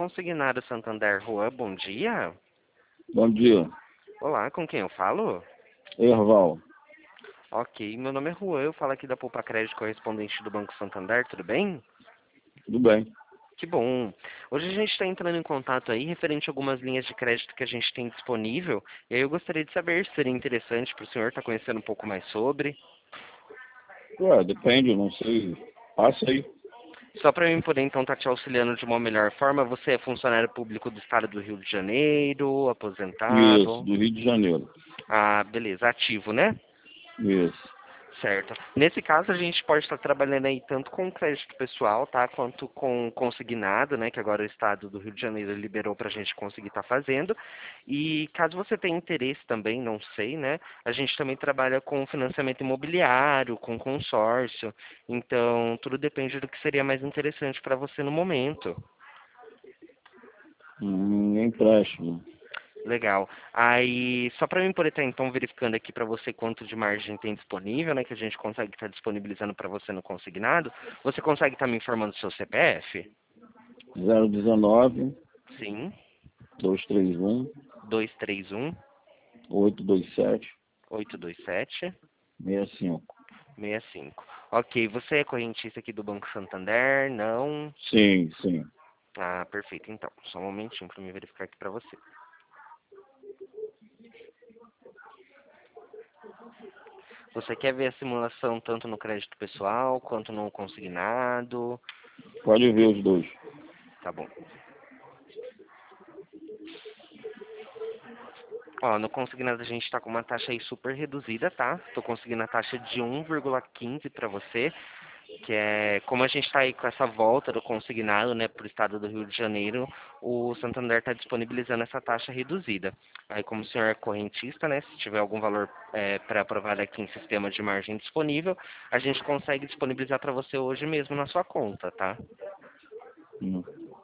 Consignado Santander Juan, bom dia. Bom dia, Olá, com quem eu falo? Erval. Ok, meu nome é Juan, eu falo aqui da Poupa Crédito correspondente do Banco Santander, tudo bem? Tudo bem? Que bom. Hoje a gente está entrando em contato aí referente a algumas linhas de crédito que a gente tem disponível. E aí eu gostaria de saber se seria interessante para o senhor estar conhecendo um pouco mais sobre. Depende, eu não sei. Passa aí. Só para eu poder então estar te auxiliando de uma melhor forma, você é funcionário público do estado do Rio de Janeiro, Isso, aposentado? do Rio de Janeiro. Ah, beleza, ativo, né? Isso. Certo. Nesse caso, a gente pode estar trabalhando aí tanto com crédito pessoal, tá, quanto com consignado, né, que agora o Estado do Rio de Janeiro liberou para a gente conseguir estar fazendo. E caso você tenha interesse também, não sei, né, a gente também trabalha com financiamento imobiliário, com consórcio. Então, tudo depende do que seria mais interessante para você no momento. Empréstimo. Legal. Aí, só para mim poder estar então verificando aqui para você quanto de margem tem disponível, né, que a gente consegue estar disponibilizando para você no consignado, você consegue estar me informando do seu CPF? 019 Sim. 231 231 827 827 65. 65. Ok, você é correntista aqui do Banco Santander? Não? Sim, sim. Ah, perfeito. Então, só um momentinho para me verificar aqui para você. Você quer ver a simulação tanto no crédito pessoal quanto no consignado? Pode ver os dois. Tá bom. Ó, no consignado a gente está com uma taxa aí super reduzida, tá? Tô conseguindo a taxa de 1,15 para você, que é como a gente está aí com essa volta do consignado, né, para o estado do Rio de Janeiro, o Santander está disponibilizando essa taxa reduzida. Aí, como o senhor é correntista, né, se tiver algum valor pré-aprovado aqui em sistema de margem disponível, a gente consegue disponibilizar para você hoje mesmo na sua conta, tá? Hum.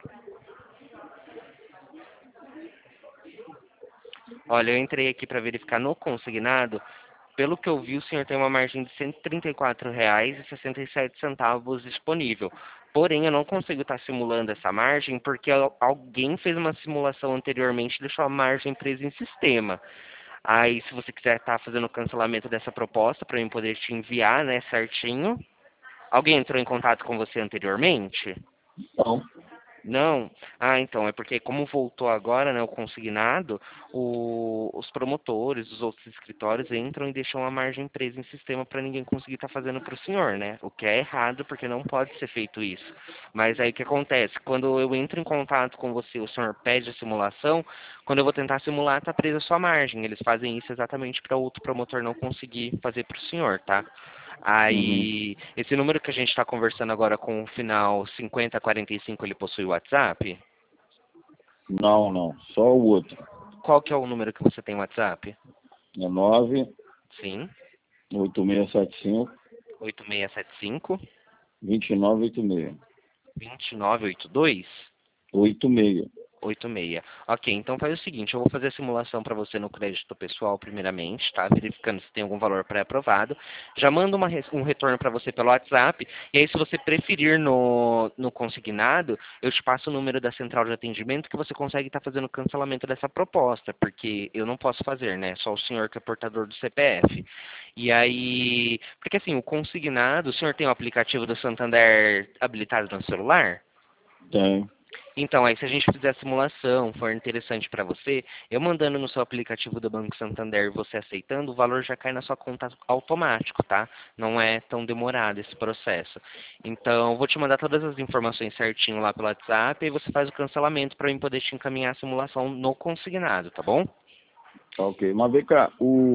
Olha, eu entrei aqui para verificar no consignado. Pelo que eu vi, o senhor tem uma margem de R$ 134,67 disponível. Porém, eu não consigo estar simulando essa margem porque alguém fez uma simulação anteriormente e deixou a margem presa em sistema. Aí, se você quiser estar fazendo o cancelamento dessa proposta para eu poder te enviar, né, certinho. Alguém entrou em contato com você anteriormente? Então, Não? Ah, então, é porque como voltou agora, né, o consignado, os promotores, os outros escritórios entram e deixam a margem presa em sistema para ninguém conseguir estar fazendo para o senhor, né? O que é errado, porque não pode ser feito isso. Mas aí o que acontece? Quando eu entro em contato com você, o senhor pede a simulação, quando eu vou tentar simular, está presa a sua margem. Eles fazem isso exatamente para outro promotor não conseguir fazer para o senhor, tá? uhum. Aí, esse número que a gente está conversando agora com o final 5045, ele possui WhatsApp? Não, não. Só o outro. Qual que é o número que você tem WhatsApp? É 9 Sim, 8675 8675 2986. 2982? 86. 86. Ok, então faz o seguinte, eu vou fazer a simulação para você no crédito pessoal primeiramente, tá? Verificando se tem algum valor pré-aprovado. Já mando um retorno para você pelo WhatsApp. E aí, se você preferir no consignado, eu te passo o número da central de atendimento que você consegue estar fazendo o cancelamento dessa proposta, porque eu não posso fazer, né? Só o senhor que é portador do CPF. E aí, porque assim, o consignado, o senhor tem o aplicativo do Santander habilitado no celular? Tem. Então, aí se a gente fizer a simulação, for interessante para você, eu mandando no seu aplicativo do Banco Santander e você aceitando, o valor já cai na sua conta automático, tá? Não é tão demorado esse processo. Então, eu vou te mandar todas as informações certinho lá pelo WhatsApp e você faz o cancelamento para eu poder te encaminhar a simulação no consignado, tá bom? Tá ok. Mas vem cá,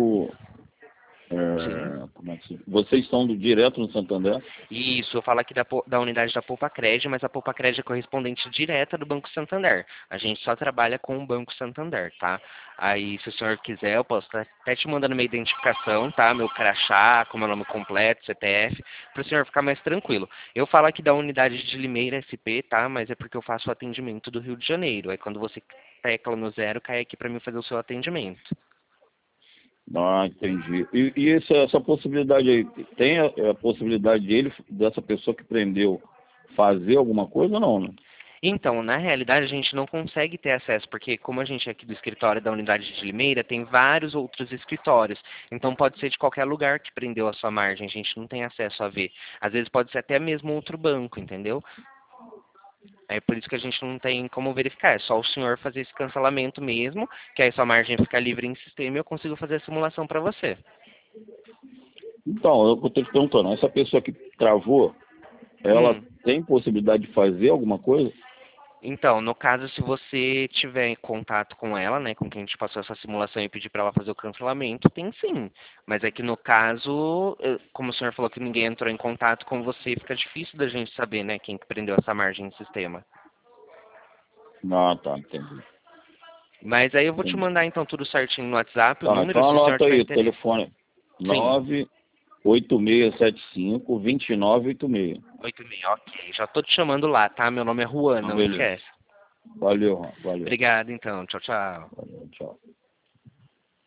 Sim. como é que vocês estão direto no Santander? Isso, eu falo aqui da unidade da Poupa Crédito, mas a Poupa Crédito é correspondente direta do Banco Santander. A gente só trabalha com o Banco Santander, tá? Aí, se o senhor quiser, eu posso estar até te mandando minha identificação, tá? Meu crachá, com meu nome completo, CPF, para o senhor ficar mais tranquilo. Eu falo aqui da unidade de Limeira SP, tá? Mas é porque eu faço o atendimento do Rio de Janeiro. Aí, quando você tecla no zero, cai aqui para mim fazer o seu atendimento. Ah, entendi. E essa possibilidade aí, tem a possibilidade dessa pessoa que prendeu, fazer alguma coisa ou não, né? Então, na realidade, a gente não consegue ter acesso, porque como a gente é aqui do escritório da unidade de Limeira, tem vários outros escritórios. Então, pode ser de qualquer lugar que prendeu a sua margem, a gente não tem acesso a ver. Às vezes pode ser até mesmo outro banco, entendeu? É por isso que a gente não tem como verificar. É só o senhor fazer esse cancelamento mesmo, que aí sua margem fica livre em sistema e eu consigo fazer a simulação para você. Então, eu estou te perguntando, essa pessoa que travou, ela Hum. tem possibilidade de fazer alguma coisa? Então, no caso, se você tiver em contato com ela, né, com quem te passou essa simulação e pedir para ela fazer o cancelamento, tem sim. Mas é que no caso, como o senhor falou que ninguém entrou em contato com você, fica difícil da gente saber, né, quem que prendeu essa margem no sistema. Ah, tá, entendi. Mas aí eu vou te Entendi. mandar então tudo certinho no WhatsApp, o Tá, número, então se o senhor anota tiver aí, o interesse. telefone Sim, 98675-2986. 86, ok. Já tô te chamando lá, tá? Meu nome é Juan, Então, não beleza. esquece. Valeu, Ron, valeu. Obrigado então, tchau, tchau. Valeu, tchau.